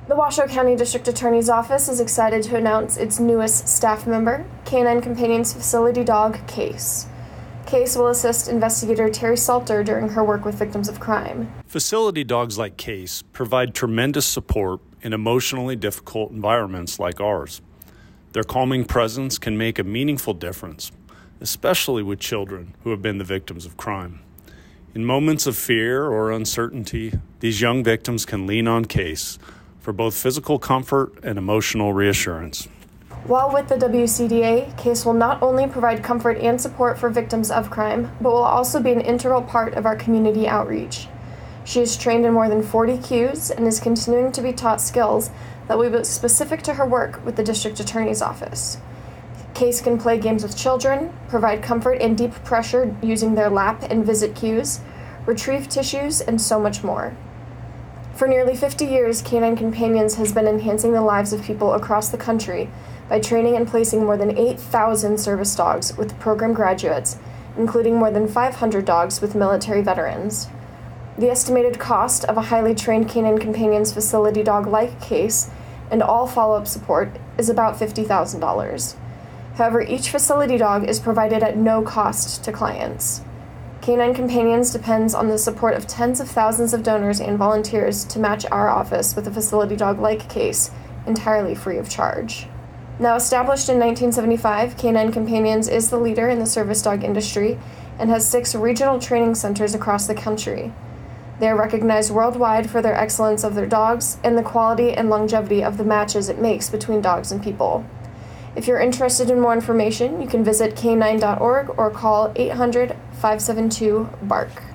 The Washoe County District Attorney's Office is excited to announce its newest staff member, Canine Companions facility dog, Case. Case will assist investigator Terry Salter during her work with victims of crime. Facility dogs like Case provide tremendous support in emotionally difficult environments like ours. Their calming presence can make a meaningful difference, especially with children who have been the victims of crime. In moments of fear or uncertainty, these young victims can lean on Case for both physical comfort and emotional reassurance. While with the WCDA, Case will not only provide comfort and support for victims of crime, but will also be an integral part of our community outreach. She is trained in more than 40 cues and is continuing to be taught skills that will be specific to her work with the District Attorney's Office. Case can play games with children, provide comfort and deep pressure using their lap and visit cues, retrieve tissues, and so much more. For nearly 50 years, Canine Companions has been enhancing the lives of people across the country by training and placing more than 8,000 service dogs with program graduates, including more than 500 dogs with military veterans. The estimated cost of a highly trained Canine Companions facility dog like Case and all follow-up support is about $50,000. However, each facility dog is provided at no cost to clients. Canine Companions depends on the support of tens of thousands of donors and volunteers to match our office with a facility dog like Case, entirely free of charge. Now established in 1975, Canine Companions is the leader in the service dog industry and has 6 regional training centers across the country. They are recognized worldwide for their excellence of their dogs and the quality and longevity of the matches it makes between dogs and people. If you're interested in more information, you can visit canine.org or call 800-572-BARK.